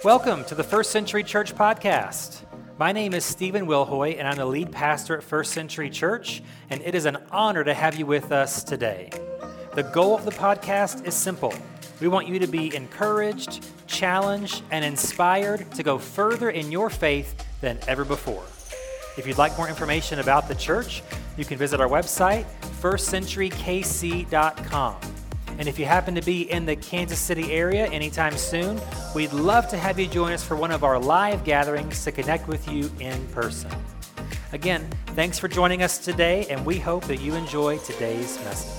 Welcome to the First Century Church Podcast. My name is Stephen Wilhoy, and I'm the lead pastor at First Century Church, and it is an honor to have you with us today. The goal of the podcast is simple. We want you to be encouraged, challenged, and inspired to go further in your faith than ever before. If you'd like more information about the church, you can visit our website, firstcenturykc.com. And if you happen to be in the Kansas City area anytime soon, we'd love to have you join us for one of our live gatherings to connect with you in person. Again, thanks for joining us today, and we hope that you enjoy today's message.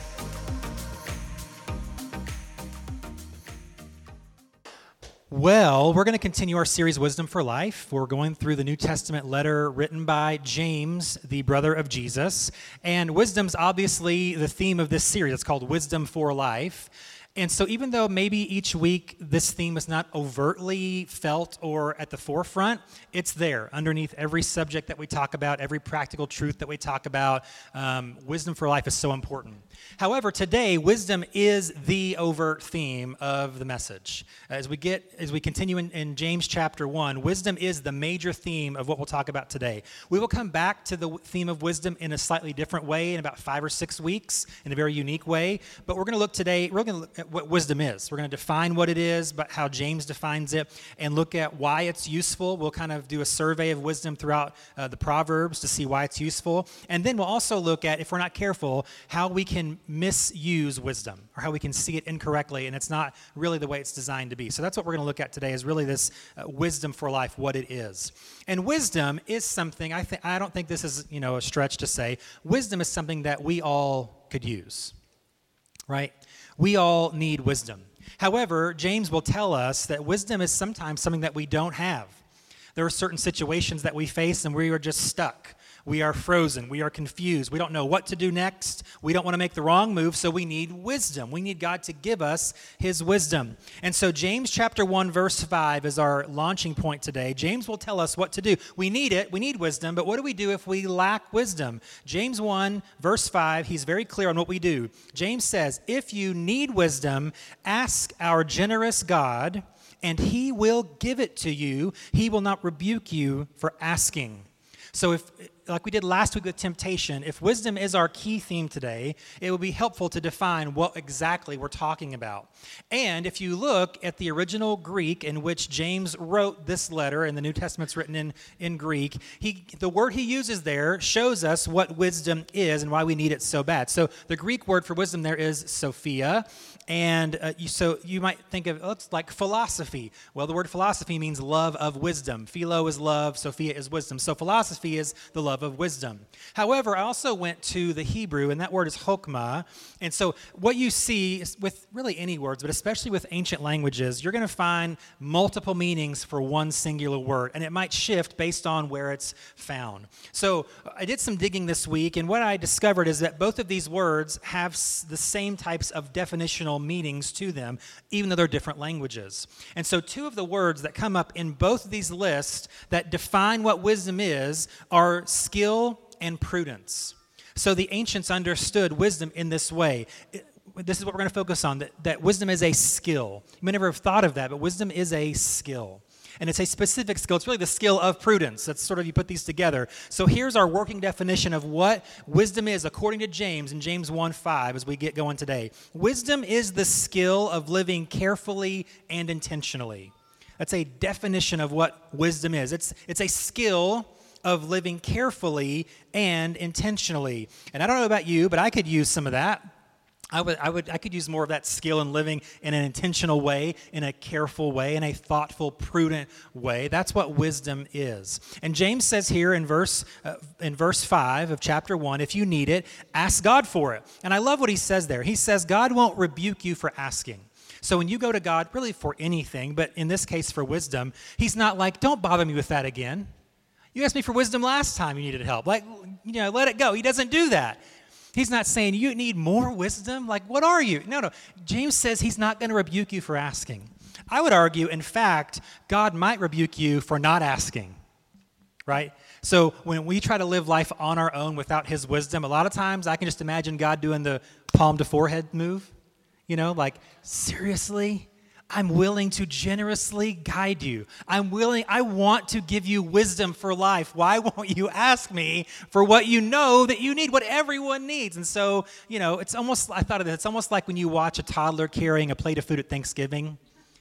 Well, we're going to continue our series, Wisdom for Life. We're going through the New Testament letter written by James, the brother of Jesus. And wisdom's obviously the theme of this series. It's called Wisdom for Life. And so even though maybe each week this theme is not overtly felt or at the forefront, it's there underneath every subject that we talk about, every practical truth that we talk about. Wisdom for life is so important. However, today, wisdom is the overt theme of the message. As we continue in James chapter 1, wisdom is the major theme of what we'll talk about today. We will come back to the theme of wisdom in a slightly different way in about 5 or 6 weeks, in a very unique way. But we're going to look today, we're going to look at what wisdom is. We're going to define what it is, but how James defines it, and look at why it's useful. We'll kind of do a survey of wisdom throughout the Proverbs to see why it's useful. And then we'll also look at, if we're not careful, how we can misuse wisdom, or how we can see it incorrectly, and it's not really the way it's designed to be. So that's what we're going to look at today, is really this wisdom for life, what it is. And wisdom is something, I don't think this is, a stretch to say, wisdom is something that we all could use, right? We all need wisdom. However, James will tell us that wisdom is sometimes something that we don't have. There are certain situations that we face and we are just stuck. We are frozen. We are confused. We don't know what to do next. We don't want to make the wrong move, so we need wisdom. We need God to give us his wisdom. And so James chapter 1, verse 5 is our launching point today. James will tell us what to do. We need it. We need wisdom, but what do we do if we lack wisdom? James 1, verse 5, he's very clear on what we do. James says, if you need wisdom, ask our generous God, and he will give it to you. He will not rebuke you for asking. So like we did last week with temptation, if wisdom is our key theme today, it will be helpful to define what exactly we're talking about. And if you look at the original Greek in which James wrote this letter, and the New Testament's written in Greek, the word he uses there shows us what wisdom is and why we need it so bad. So the Greek word for wisdom there is Sophia, and so you might think of it looks like philosophy. Well, the word philosophy means love of wisdom. Philo is love, Sophia is wisdom. So philosophy is the love of wisdom. However, I also went to the Hebrew, and that word is chokmah. And so what you see is with really any words, but especially with ancient languages, you're going to find multiple meanings for one singular word, and it might shift based on where it's found. So I did some digging this week, and what I discovered is that both of these words have the same types of definitional meanings to them, even though they're different languages. And so two of the words that come up in both of these lists that define what wisdom is are skill and prudence. So the ancients understood wisdom in this way. This is what we're going to focus on, that wisdom is a skill. You may never have thought of that, but wisdom is a skill. And it's a specific skill. It's really the skill of prudence. That's sort of, you put these together. So here's our working definition of what wisdom is according to James in James 1:5 as we get going today. Wisdom is the skill of living carefully and intentionally. That's a definition of what wisdom is. It's a skill of living carefully and intentionally. And I don't know about you, but I could use some of that. I could use more of that skill in living in an intentional way, in a careful way, in a thoughtful, prudent way. That's what wisdom is. And James says here in verse 5 of chapter 1, if you need it, ask God for it. And I love what he says there. He says God won't rebuke you for asking. So when you go to God, really for anything, but in this case for wisdom, he's not like, don't bother me with that again. You asked me for wisdom last time you needed help. Let it go. He doesn't do that. He's not saying you need more wisdom. Like, what are you? No. James says he's not going to rebuke you for asking. I would argue, in fact, God might rebuke you for not asking, right? So when we try to live life on our own without his wisdom, a lot of times I can just imagine God doing the palm to forehead move, like, seriously? I'm willing to generously guide you. I want to give you wisdom for life. Why won't you ask me for what you know that you need, what everyone needs? And so, it's almost like when you watch a toddler carrying a plate of food at Thanksgiving.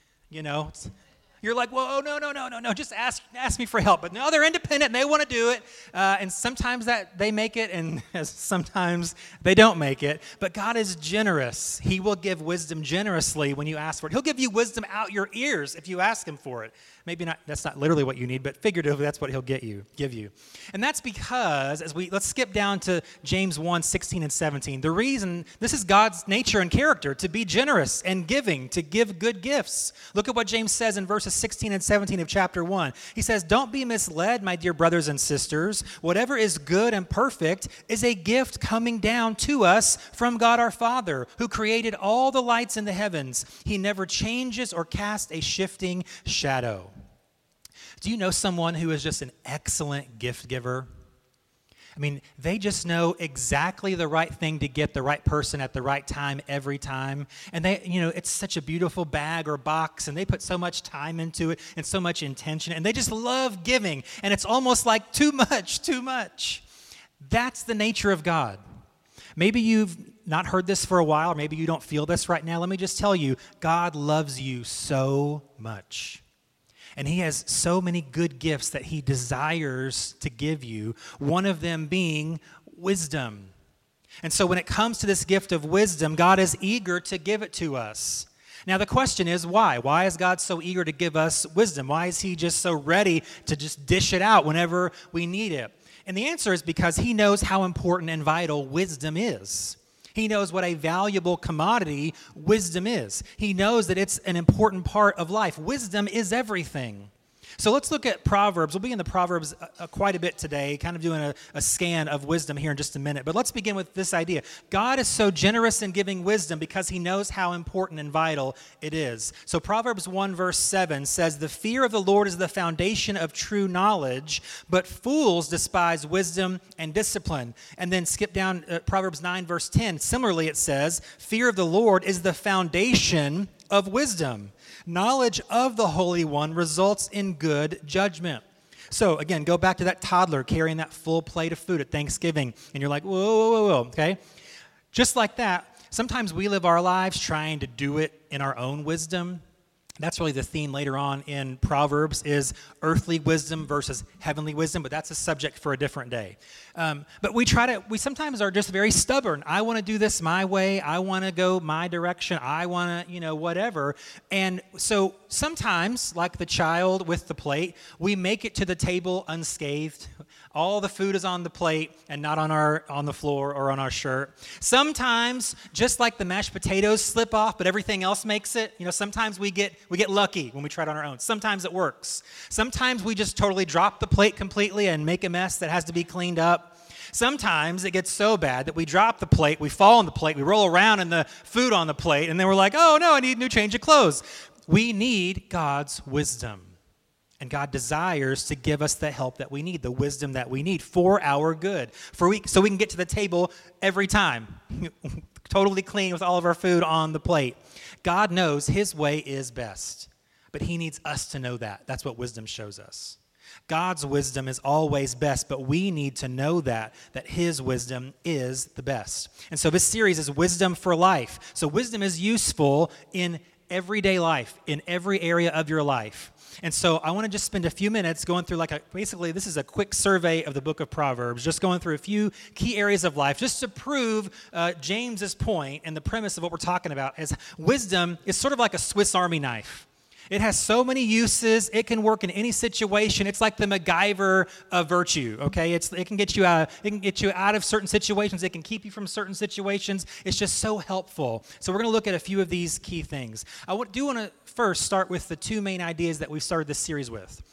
You're like, whoa, no, just ask me for help. But no, they're independent and they want to do it. And sometimes that they make it and sometimes they don't make it. But God is generous. He will give wisdom generously when you ask for it. He'll give you wisdom out your ears if you ask him for it. Maybe not, that's not literally what you need, but figuratively that's what he'll give you. And that's because, let's skip down to James 1, 16 and 17. The reason, this is God's nature and character, to be generous and giving, to give good gifts. Look at what James says in verses 16 and 17 of chapter 1. He says, "Don't be misled, my dear brothers and sisters. Whatever is good and perfect is a gift coming down to us from God our Father, who created all the lights in the heavens. He never changes or casts a shifting shadow." Do you know someone who is just an excellent gift giver? I mean, they just know exactly the right thing to get the right person at the right time every time. And it's such a beautiful bag or box, and they put so much time into it and so much intention, and they just love giving. And it's almost like too much. That's the nature of God. Maybe you've not heard this for a while, or maybe you don't feel this right now. Let me just tell you, God loves you so much. And he has so many good gifts that he desires to give you, one of them being wisdom. And so when it comes to this gift of wisdom, God is eager to give it to us. Now the question is, why? Why is God so eager to give us wisdom? Why is he just so ready to just dish it out whenever we need it? And the answer is because he knows how important and vital wisdom is. He knows what a valuable commodity wisdom is. He knows that it's an important part of life. Wisdom is everything. So let's look at Proverbs. We'll be in the Proverbs quite a bit today, kind of doing a scan of wisdom here in just a minute. But let's begin with this idea. God is so generous in giving wisdom because he knows how important and vital it is. So Proverbs 1 verse 7 says, "The fear of the Lord is the foundation of true knowledge, but fools despise wisdom and discipline." And then skip down Proverbs 9 verse 10. Similarly, it says, "Fear of the Lord is the foundation of wisdom. Knowledge of the Holy One results in good judgment." So again, go back to that toddler carrying that full plate of food at Thanksgiving, and you're like, whoa, okay? Just like that, sometimes we live our lives trying to do it in our own wisdom. That's really the theme later on in Proverbs is earthly wisdom versus heavenly wisdom, but that's a subject for a different day. But we sometimes are just very stubborn. I want to do this my way. I want to go my direction. I want to, whatever. And so sometimes, like the child with the plate, we make it to the table unscathed. All the food is on the plate and not on the floor or on our shirt. Sometimes, just like the mashed potatoes slip off, but everything else makes it. Sometimes we get lucky when we try it on our own. Sometimes it works. Sometimes we just totally drop the plate completely and make a mess that has to be cleaned up. Sometimes it gets so bad that we drop the plate, we fall on the plate, we roll around in the food on the plate, and then we're like, oh no, I need a new change of clothes. We need God's wisdom. And God desires to give us the help that we need, the wisdom that we need for our good, so we can get to the table every time, totally clean with all of our food on the plate. God knows his way is best, but he needs us to know that. That's what wisdom shows us. God's wisdom is always best, but we need to know that his wisdom is the best. And so this series is Wisdom for Life. So wisdom is useful in everyday life, in every area of your life. And so I want to just spend a few minutes going through basically this is a quick survey of the book of Proverbs, just going through a few key areas of life, just to prove James's point and the premise of what we're talking about is wisdom is sort of like a Swiss Army knife. It has so many uses. It can work in any situation. It's like the MacGyver of virtue. Okay, it can get you out of certain situations. It can keep you from certain situations. It's just so helpful. So we're going to look at a few of these key things. I do want to first start with the two main ideas that we've started this series with.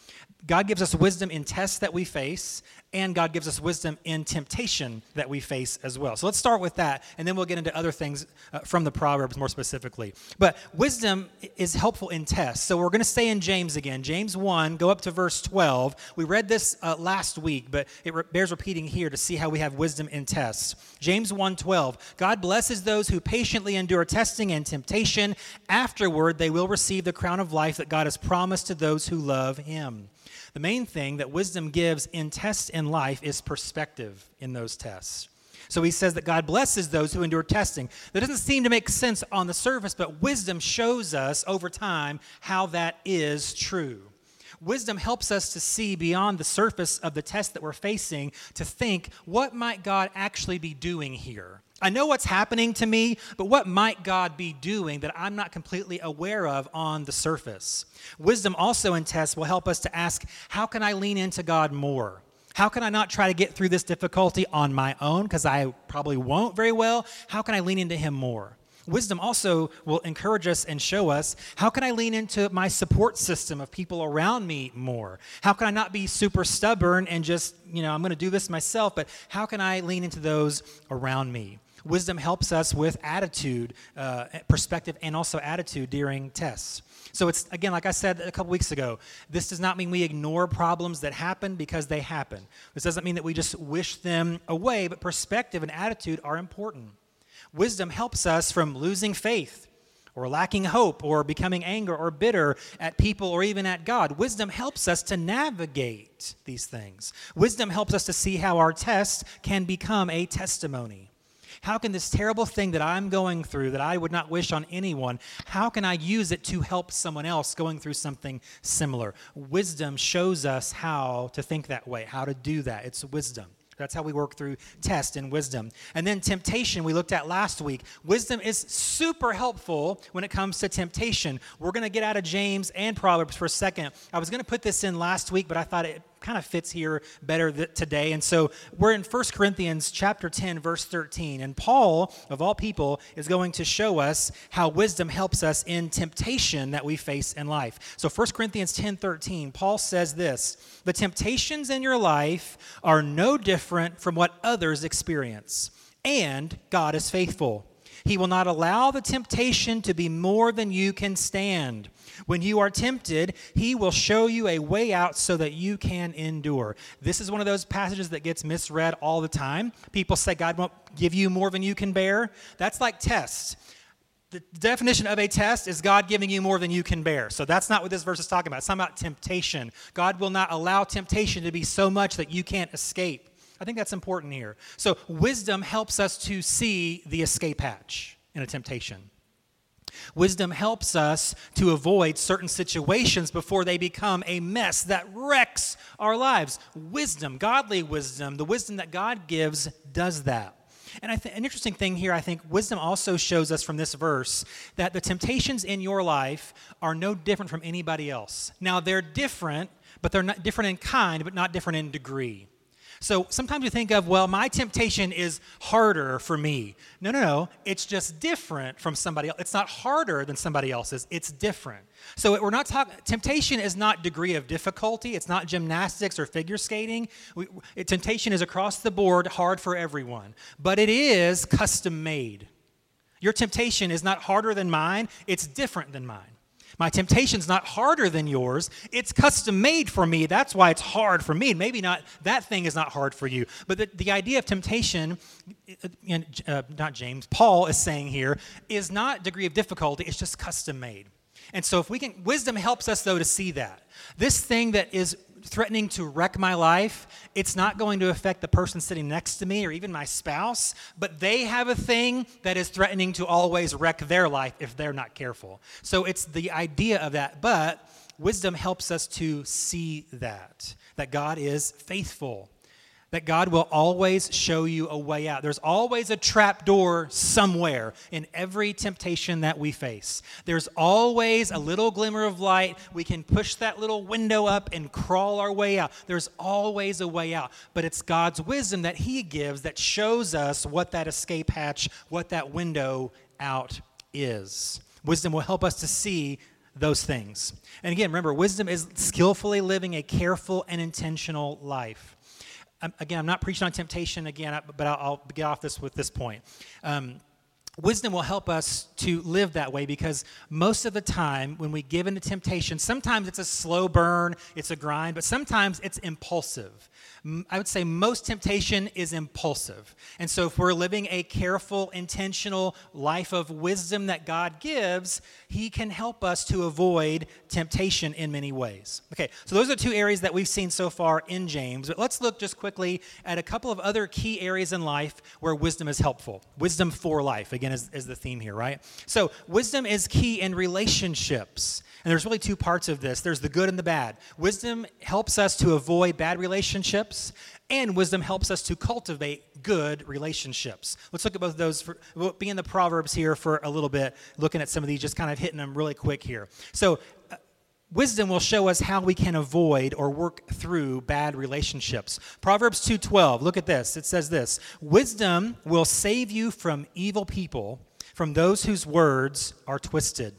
God gives us wisdom in tests that we face, and God gives us wisdom in temptation that we face as well. So let's start with that, and then we'll get into other things from the Proverbs more specifically. But wisdom is helpful in tests. So we're going to stay in James again. James 1, go up to verse 12. We read this last week, but it bears repeating here to see how we have wisdom in tests. James 1:12, God blesses those who patiently endure testing and temptation. Afterward, they will receive the crown of life that God has promised to those who love him. The main thing that wisdom gives in tests in life is perspective in those tests. So he says that God blesses those who endure testing. That doesn't seem to make sense on the surface, but wisdom shows us over time how that is true. Wisdom helps us to see beyond the surface of the test that we're facing, to think, what might God actually be doing here? I know what's happening to me, but what might God be doing that I'm not completely aware of on the surface? Wisdom also in tests will help us to ask, how can I lean into God more? How can I not try to get through this difficulty on my own, because I probably won't very well? How can I lean into him more? Wisdom also will encourage us and show us, how can I lean into my support system of people around me more? How can I not be super stubborn and just, I'm going to do this myself, but how can I lean into those around me? Wisdom helps us with attitude, perspective, and also attitude during tests. So it's, again, like I said a couple weeks ago, this does not mean we ignore problems that happen because they happen. This doesn't mean that we just wish them away, but perspective and attitude are important. Wisdom helps us from losing faith or lacking hope or becoming angry or bitter at people or even at God. Wisdom helps us to navigate these things. Wisdom helps us to see how our test can become a testimony. How can this terrible thing that I'm going through that I would not wish on anyone, how can I use it to help someone else going through something similar? Wisdom shows us how to think that way, how to do that. It's wisdom. That's how we work through test and wisdom. And then temptation we looked at last week. Wisdom is super helpful when it comes to temptation. We're going to get out of James and Proverbs for a second. I was going to put this in last week, but I thought it kind of fits here better today. And so we're in 1 Corinthians chapter 10, verse 13. And Paul, of all people, is going to show us how wisdom helps us in temptation that we face in life. So 1 Corinthians 10:13, Paul says this, the temptations in your life are no different from what others experience, and God is faithful. He will not allow the temptation to be more than you can stand. When you are tempted, he will show you a way out so that you can endure. This is one of those passages that gets misread all the time. People say God won't give you more than you can bear. That's like tests. The definition of a test is God giving you more than you can bear. So that's not what this verse is talking about. It's talking about temptation. God will not allow temptation to be so much that you can't escape. I think that's important here. So wisdom helps us to see the escape hatch in a temptation. Wisdom helps us to avoid certain situations before they become a mess that wrecks our lives. Wisdom, godly wisdom, the wisdom that God gives does that. And an interesting thing here, I think wisdom also shows us from this verse that the temptations in your life are no different from anybody else. Now, they're different, but they're not different in kind, but not different in degree. So sometimes we think of, well, my temptation is harder for me. No. It's just different from somebody else. It's not harder than somebody else's. It's different. So we're not talking, temptation is not degree of difficulty. It's not gymnastics or figure skating. Temptation is across the board, hard for everyone. But it is custom made. Your temptation is not harder than mine. It's different than mine. My temptation's not harder than yours. It's custom made for me. That's why it's hard for me. Maybe not, that thing is not hard for you. But the idea of temptation, not James, Paul is saying here, is not degree of difficulty. It's just custom made. And so if we can, wisdom helps us though to see that. This thing that is threatening to wreck my life, it's not going to affect the person sitting next to me or even my spouse, but they have a thing that is threatening to always wreck their life if they're not careful. So it's the idea of that, but wisdom helps us to see that God is faithful, that God will always show you a way out. There's always a trap door somewhere in every temptation that we face. There's always a little glimmer of light. We can push that little window up and crawl our way out. There's always a way out. But it's God's wisdom that he gives that shows us what that escape hatch, what that window out is. Wisdom will help us to see those things. And again, remember, wisdom is skillfully living a careful and intentional life. Again, I'm not preaching on temptation again, but I'll get off this with this point. Wisdom will help us to live that way because most of the time when we give into temptation, sometimes it's a slow burn, it's a grind, but sometimes it's impulsive. I would say most temptation is impulsive. And so if we're living a careful, intentional life of wisdom that God gives, he can help us to avoid temptation in many ways. Okay, so those are two areas that we've seen so far in James. But let's look just quickly at a couple of other key areas in life where wisdom is helpful. Wisdom for life, again, is the theme here, right? So wisdom is key in relationships. And there's really two parts of this. There's the good and the bad. Wisdom helps us to avoid bad relationships, and wisdom helps us to cultivate good relationships. Let's look at both of those. We'll be in the Proverbs here for a little bit, looking at some of these, just kind of hitting them really quick here. So wisdom will show us how we can avoid or work through bad relationships. Proverbs 2:12, look at this. It says this, wisdom will save you from evil people, from those whose words are twisted.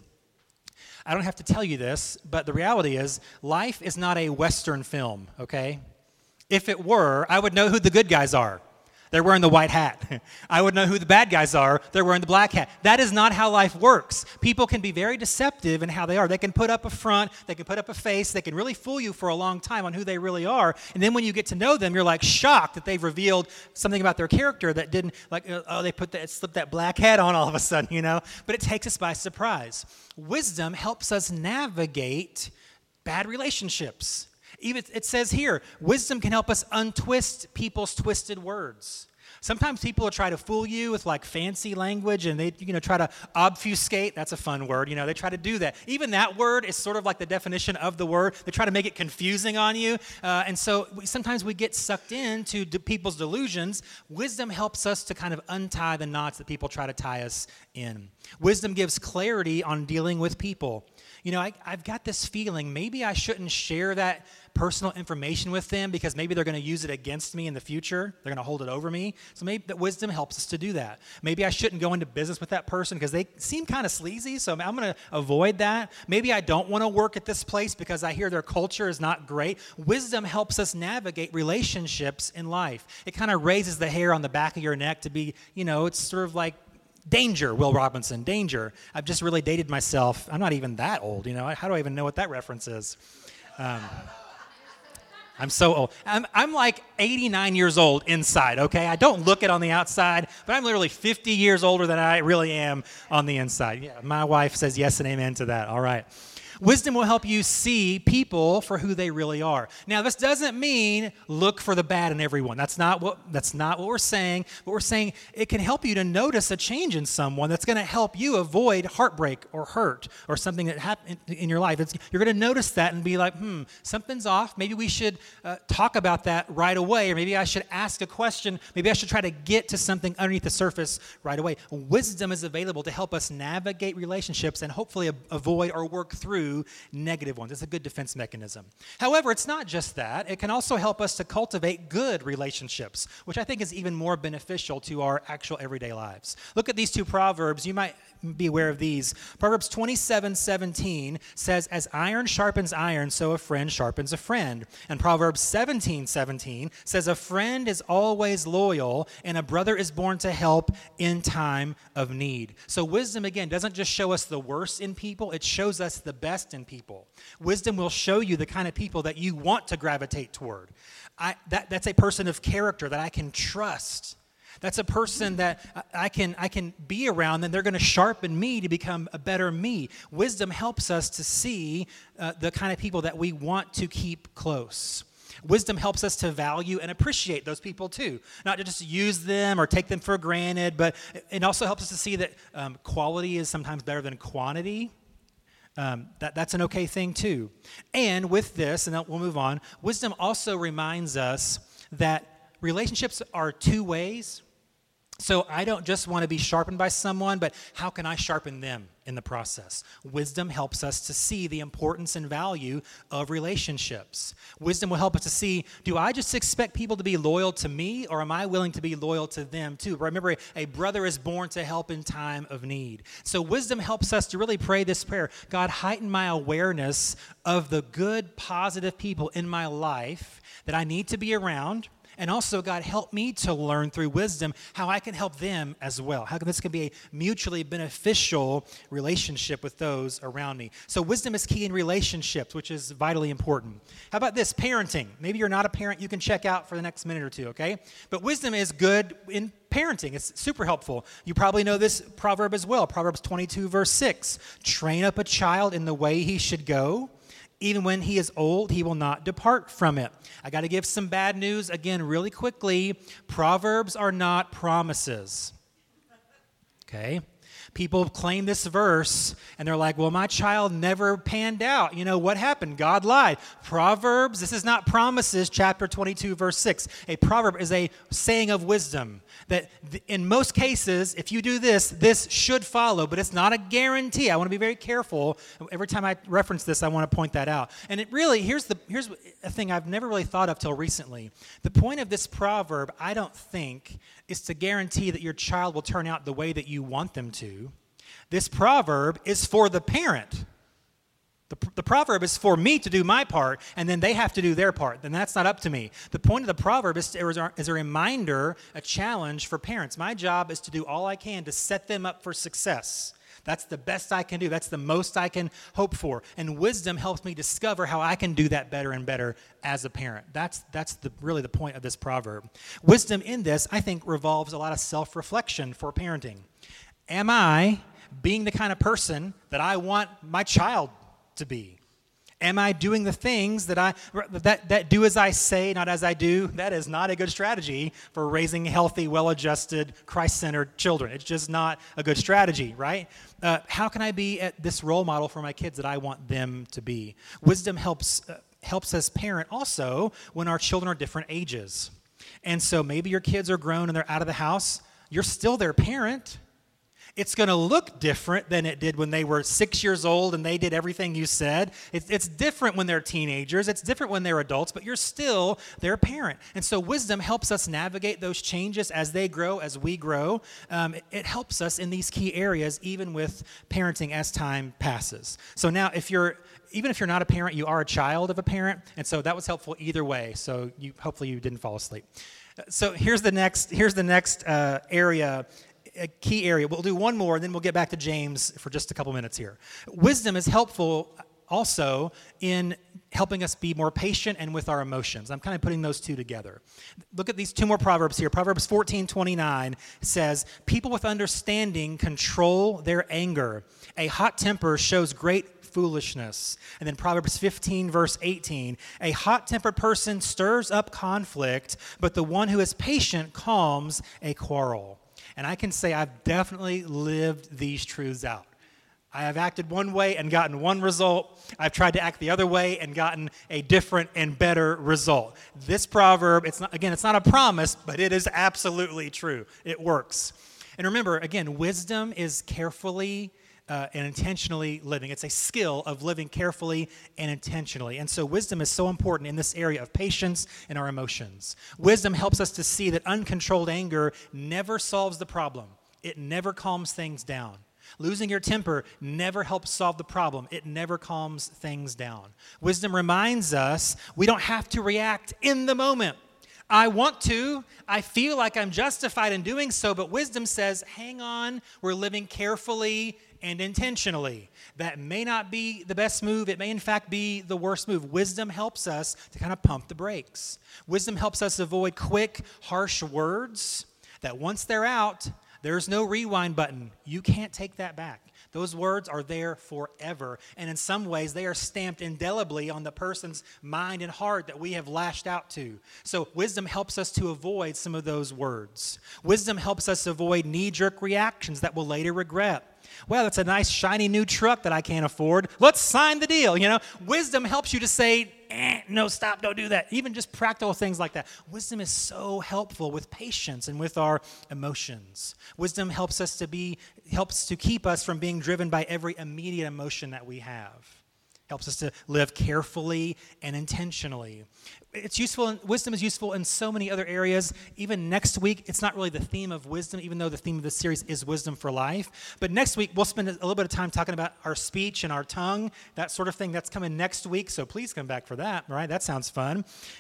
I don't have to tell you this, but the reality is life is not a Western film, okay? If it were, I would know who the good guys are. They're wearing the white hat. I would know who the bad guys are. They're wearing the black hat. That is not how life works. People can be very deceptive in how they are. They can put up a front. They can put up a face. They can really fool you for a long time on who they really are. And then when you get to know them, you're like shocked that they've revealed something about their character that didn't, like, they slipped that black hat on all of a sudden, you know? But it takes us by surprise. Wisdom helps us navigate bad relationships. Even it says here, wisdom can help us untwist people's twisted words. Sometimes people will try to fool you with like fancy language and they try to obfuscate. That's a fun word. They try to do that. Even that word is sort of like the definition of the word. They try to make it confusing on you. And so sometimes we get sucked into people's delusions. Wisdom helps us to kind of untie the knots that people try to tie us in. Wisdom gives clarity on dealing with people. I've got this feeling maybe I shouldn't share that personal information with them because maybe they're going to use it against me in the future. They're going to hold it over me. So maybe that wisdom helps us to do that. Maybe I shouldn't go into business with that person because they seem kind of sleazy, so I'm going to avoid that. Maybe I don't want to work at this place because I hear their culture is not great. Wisdom helps us navigate relationships in life. It kind of raises the hair on the back of your neck to be, it's sort of like danger, Will Robinson, danger. I've just really dated myself. I'm not even that old, How do I even know what that reference is? I'm so old. I'm like 89 years old inside, okay? I don't look it on the outside, but I'm literally 50 years older than I really am on the inside. Yeah, my wife says yes and amen to that. All right. Wisdom will help you see people for who they really are. Now, this doesn't mean look for the bad in everyone. That's not what we're saying. But we're saying it can help you to notice a change in someone that's going to help you avoid heartbreak or hurt or something that happened in your life. You're going to notice that and be like, something's off. Maybe we should talk about that right away, or maybe I should ask a question. Maybe I should try to get to something underneath the surface right away. Wisdom is available to help us navigate relationships and hopefully avoid or work through negative ones. It's a good defense mechanism. However, it's not just that. It can also help us to cultivate good relationships, which I think is even more beneficial to our actual everyday lives. Look at these two Proverbs. You might be aware of these. Proverbs 27:17 says, as iron sharpens iron, so a friend sharpens a friend. And Proverbs 17:17 says, a friend is always loyal, and a brother is born to help in time of need. So wisdom, again, doesn't just show us the worst in people, it shows us the best in people. Wisdom will show you the kind of people that you want to gravitate toward. That's a person of character that I can trust. That's a person that I can be around, and they're going to sharpen me to become a better me. Wisdom helps us to see the kind of people that we want to keep close. Wisdom helps us to value and appreciate those people too. Not to just use them or take them for granted, but it also helps us to see that quality is sometimes better than quantity. That's an okay thing too. And with this, and then we'll move on, wisdom also reminds us that relationships are two ways, So I don't just want to be sharpened by someone, but how can I sharpen them in the process? Wisdom helps us to see the importance and value of relationships. Wisdom will help us to see, do I just expect people to be loyal to me, or am I willing to be loyal to them too? Remember, a brother is born to help in time of need. So wisdom helps us to really pray this prayer: God, heighten my awareness of the good, positive people in my life that I need to be around. And also, God, help me to learn through wisdom how I can help them as well. How this can be a mutually beneficial relationship with those around me. So wisdom is key in relationships, which is vitally important. How about this? Parenting. Maybe you're not a parent. You can check out for the next minute or two, okay? But wisdom is good in parenting. It's super helpful. You probably know this proverb as well. Proverbs 22, verse 6. Train up a child in the way he should go. Even when he is old, he will not depart from it. I got to give some bad news again really quickly. Proverbs are not promises. Okay? People claim this verse, and they're like, well, my child never panned out. You know, what happened? God lied. Proverbs, this is not promises, chapter 22, verse 6. A proverb is a saying of wisdom that in most cases, if you do this, this should follow, but it's not a guarantee. I want to be very careful. Every time I reference this, I want to point that out. And it really, here's a thing I've never really thought of till recently. The point of this proverb, I don't think, is to guarantee that your child will turn out the way that you want them to. This proverb is for the parent. The proverb is for me to do my part, and then they have to do their part. Then that's not up to me. The point of the proverb is a reminder, a challenge for parents. My job is to do all I can to set them up for success. That's the best I can do. That's the most I can hope for. And wisdom helps me discover how I can do that better and better as a parent. That's really the point of this proverb. Wisdom in this, I think, revolves a lot of self-reflection for parenting. Am I being the kind of person that I want my child to be? Am I doing the things that do as I say, not as I do? That is not a good strategy for raising healthy, well-adjusted, Christ-centered children. It's just not a good strategy, right? How can I be this role model for my kids that I want them to be? Wisdom helps us parent also when our children are different ages. And so maybe your kids are grown and they're out of the house. You're still their parent. It's going to look different than it did when they were 6 years old and they did everything you said. It's different when they're teenagers. It's different when they're adults, but you're still their parent. And so wisdom helps us navigate those changes as they grow, as we grow. It helps us in these key areas, even with parenting as time passes. So now, even if you're not a parent, you are a child of a parent, and so that was helpful either way. So hopefully you didn't fall asleep. So here's the next area. A key area. We'll do one more, and then we'll get back to James for just a couple minutes here. Wisdom is helpful also in helping us be more patient and with our emotions. I'm kind of putting those two together. Look at these two more proverbs here. Proverbs 14:29 says, people with understanding control their anger. A hot temper shows great foolishness. And then Proverbs 15, verse 18, a hot-tempered person stirs up conflict, but the one who is patient calms a quarrel. And I can say I've definitely lived these truths out. I have acted one way and gotten one result. I've tried to act the other way and gotten a different and better result. This proverb, it's not a promise, but it is absolutely true. It works. And remember, again, wisdom is carefully and intentionally living. It's a skill of living carefully and intentionally. And so wisdom is so important in this area of patience and our emotions. Wisdom helps us to see that uncontrolled anger never solves the problem. It never calms things down. Losing your temper never helps solve the problem. It never calms things down. Wisdom reminds us we don't have to react in the moment. I want to. I feel like I'm justified in doing so, but wisdom says, hang on, we're living carefully and intentionally. That may not be the best move. It may, in fact, be the worst move. Wisdom helps us to kind of pump the brakes. Wisdom helps us avoid quick, harsh words that once they're out, there's no rewind button. You can't take that back. Those words are there forever. And in some ways, they are stamped indelibly on the person's mind and heart that we have lashed out to. So wisdom helps us to avoid some of those words. Wisdom helps us avoid knee-jerk reactions that we'll later regret. Well, that's a nice, shiny new truck that I can't afford. Let's sign the deal. Wisdom helps you to say, no, stop, don't do that. Even just practical things like that. Wisdom is so helpful with patience and with our emotions. Wisdom helps to keep us from being driven by every immediate emotion that we have. Helps us to live carefully and intentionally. Wisdom is useful in so many other areas. Even next week, it's not really the theme of wisdom, even though the theme of this series is wisdom for life. But next week, we'll spend a little bit of time talking about our speech and our tongue, that sort of thing. That's coming next week, so please come back for that, all right? That sounds fun.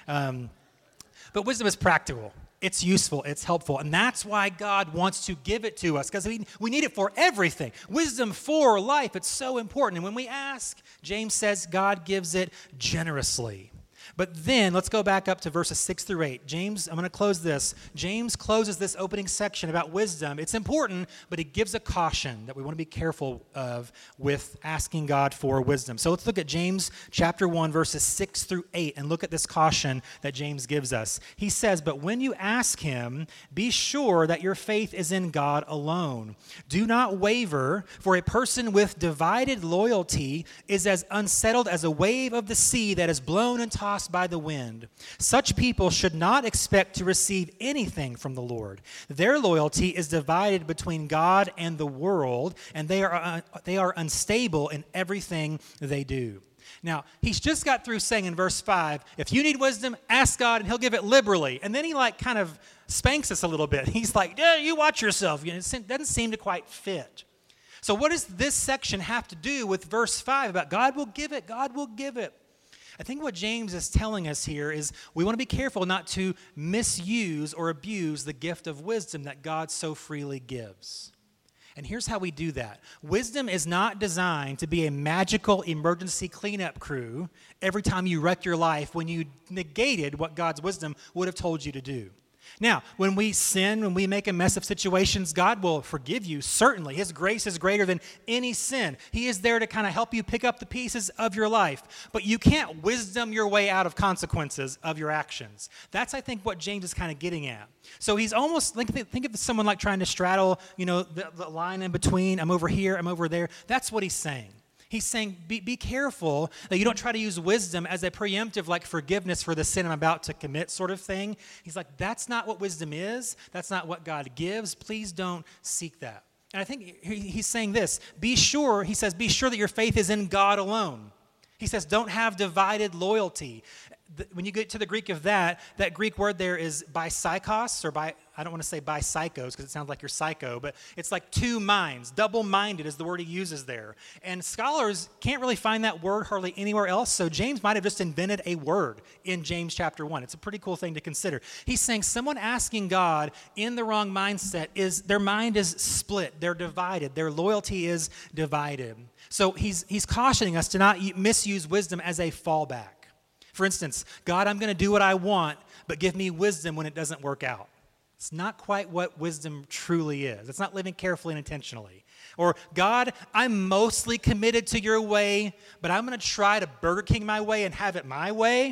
But wisdom is practical. It's useful, it's helpful, and that's why God wants to give it to us, because we need it for everything. Wisdom for life, it's so important. And when we ask, James says God gives it generously. But then, let's go back up to verses 6 through 8. James, I'm going to close this. James closes this opening section about wisdom. It's important, but he gives a caution that we want to be careful of with asking God for wisdom. So let's look at James chapter 1, verses 6 through 8, and look at this caution that James gives us. He says, "But when you ask him, be sure that your faith is in God alone. Do not waver, for a person with divided loyalty is as unsettled as a wave of the sea that is blown and tossed by the wind. Such people should not expect to receive anything from the Lord. Their loyalty is divided between God and the world, and they are unstable in everything they do." Now, he's just got through saying in verse 5, if you need wisdom, ask God and he'll give it liberally. And then he kind of spanks us a little bit. He's like, yeah, you watch yourself. It doesn't seem to quite fit. So what does this section have to do with verse 5 about God will give it, God will give it? I think what James is telling us here is we want to be careful not to misuse or abuse the gift of wisdom that God so freely gives. And here's how we do that. Wisdom is not designed to be a magical emergency cleanup crew every time you wreck your life when you negated what God's wisdom would have told you to do. Now, when we sin, when we make a mess of situations, God will forgive you, certainly. His grace is greater than any sin. He is there to kind of help you pick up the pieces of your life. But you can't wisdom your way out of consequences of your actions. That's, I think, what James is kind of getting at. So he's almost, think of someone like trying to straddle, the line in between. I'm over here, I'm over there. That's what he's saying. He's saying, be careful that you don't try to use wisdom as a preemptive, like forgiveness for the sin I'm about to commit sort of thing. He's like, that's not what wisdom is. That's not what God gives. Please don't seek that. And I think he's saying this. Be sure that your faith is in God alone. He says, don't have divided loyalty. When you get to the Greek of that Greek word there is bisychos, or I don't want to say bisychos because it sounds like you're psycho, but it's like two minds. Double-minded is the word he uses there. And scholars can't really find that word hardly anywhere else, so James might have just invented a word in James chapter 1. It's a pretty cool thing to consider. He's saying someone asking God in the wrong mindset their mind is split, they're divided, their loyalty is divided. So he's cautioning us to not misuse wisdom as a fallback. For instance, God, I'm going to do what I want, but give me wisdom when it doesn't work out. It's not quite what wisdom truly is. It's not living carefully and intentionally. Or, God, I'm mostly committed to your way, but I'm going to try to Burger King my way and have it my way.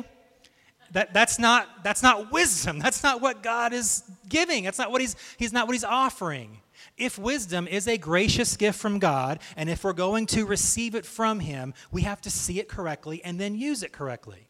That's not wisdom. That's not what God is giving. That's not what he's not what he's offering. If wisdom is a gracious gift from God, and if we're going to receive it from him, we have to see it correctly and then use it correctly.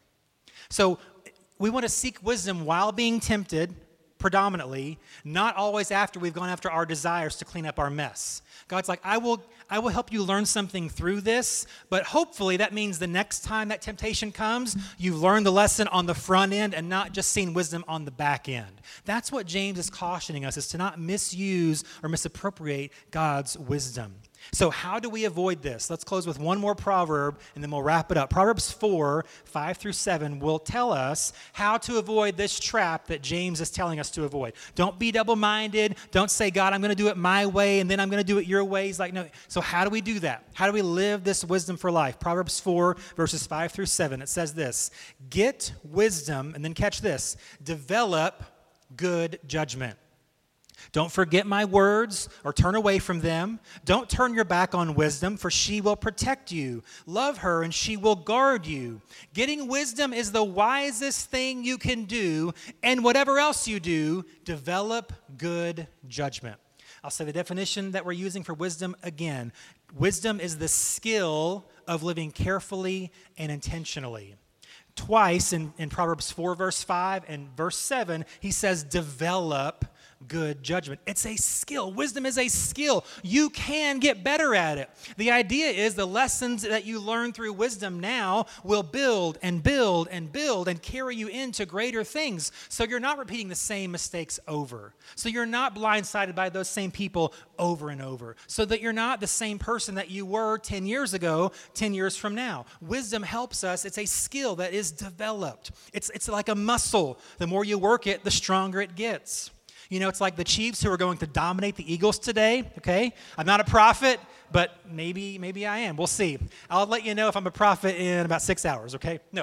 So we want to seek wisdom while being tempted, predominantly, not always after we've gone after our desires to clean up our mess. God's like, I will help you learn something through this, but hopefully that means the next time that temptation comes, you've learned the lesson on the front end and not just seen wisdom on the back end. That's what James is cautioning us, is to not misuse or misappropriate God's wisdom. So how do we avoid this? Let's close with one more proverb, and then we'll wrap it up. Proverbs 4, 5 through 7 will tell us how to avoid this trap that James is telling us to avoid. Don't be double-minded. Don't say, God, I'm going to do it my way, and then I'm going to do it your way. He's like, no. So how do we do that? How do we live this wisdom for life? Proverbs 4, verses 5 through 7. It says this, get wisdom, and then catch this, develop good judgment. Don't forget my words or turn away from them. Don't turn your back on wisdom, for she will protect you. Love her, and she will guard you. Getting wisdom is the wisest thing you can do, and whatever else you do, develop good judgment. I'll say the definition that we're using for wisdom again. Wisdom is the skill of living carefully and intentionally. Twice in Proverbs 4, verse 5 and verse 7, he says, develop good judgment. It's a skill. Wisdom is a skill. You can get better at it. The idea is the lessons that you learn through wisdom now will build and build and build and carry you into greater things. So you're not repeating the same mistakes over. So you're not blindsided by those same people over and over. So that you're not the same person that you were 10 years ago, 10 years from now. Wisdom helps us. It's a skill that is developed. It's like a muscle. The more you work it, the stronger it gets. You know, it's like the Chiefs who are going to dominate the Eagles today, okay? I'm not a prophet, but maybe I am. We'll see. I'll let you know if I'm a prophet in about 6 hours, okay? No.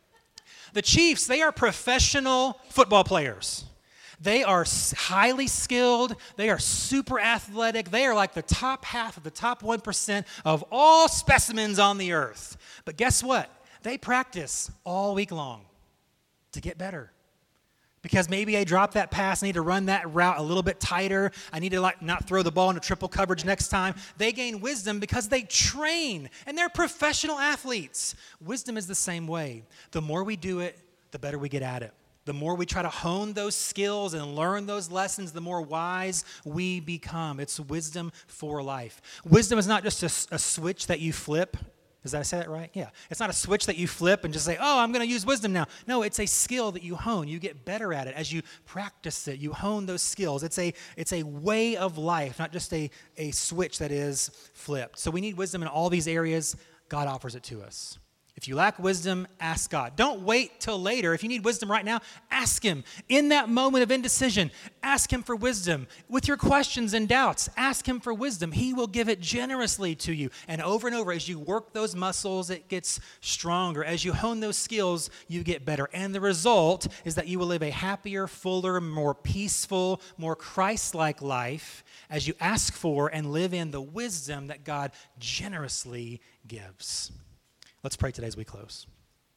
The Chiefs, they are professional football players. They are highly skilled. They are super athletic. They are like the top half of the top 1% of all specimens on the earth. But guess what? They practice all week long to get better. Because maybe I dropped that pass, I need to run that route a little bit tighter. I need to not throw the ball into triple coverage next time. They gain wisdom because they train, and they're professional athletes. Wisdom is the same way. The more we do it, the better we get at it. The more we try to hone those skills and learn those lessons, the more wise we become. It's wisdom for life. Wisdom is not just a switch that you flip. Did I say that right? Yeah. It's not a switch that you flip and just say, oh, I'm going to use wisdom now. No, it's a skill that you hone. You get better at it as you practice it. You hone those skills. It's a way of life, not just a switch that is flipped. So we need wisdom in all these areas. God offers it to us. If you lack wisdom, ask God. Don't wait till later. If you need wisdom right now, ask Him. In that moment of indecision, ask Him for wisdom. With your questions and doubts, ask Him for wisdom. He will give it generously to you. And over, as you work those muscles, it gets stronger. As you hone those skills, you get better. And the result is that you will live a happier, fuller, more peaceful, more Christ-like life as you ask for and live in the wisdom that God generously gives. Let's pray today as we close.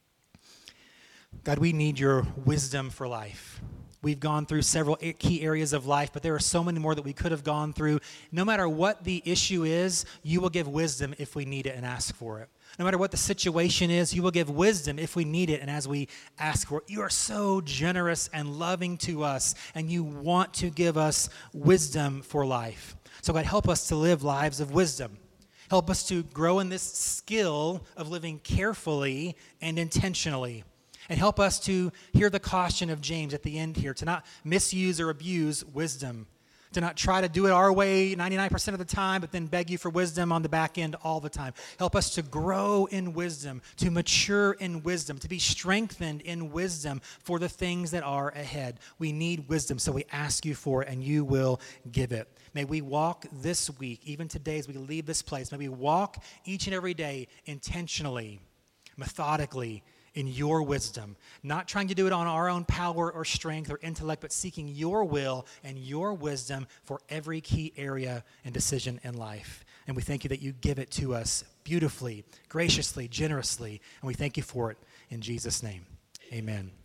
God, we need your wisdom for life. We've gone through several key areas of life, but there are so many more that we could have gone through. No matter what the issue is, you will give wisdom if we need it and ask for it. No matter what the situation is, you will give wisdom if we need it and as we ask for it. You are so generous and loving to us, and you want to give us wisdom for life. So God, help us to live lives of wisdom. Help us to grow in this skill of living carefully and intentionally. And help us to hear the caution of James at the end here, to not misuse or abuse wisdom, to not try to do it our way 99% of the time, but then beg you for wisdom on the back end all the time. Help us to grow in wisdom, to mature in wisdom, to be strengthened in wisdom for the things that are ahead. We need wisdom, so we ask you for it, and you will give it. May we walk this week, even today as we leave this place, may we walk each and every day intentionally, methodically, in your wisdom, not trying to do it on our own power or strength or intellect, but seeking your will and your wisdom for every key area and decision in life. And we thank you that you give it to us beautifully, graciously, generously, and we thank you for it in Jesus' name. Amen.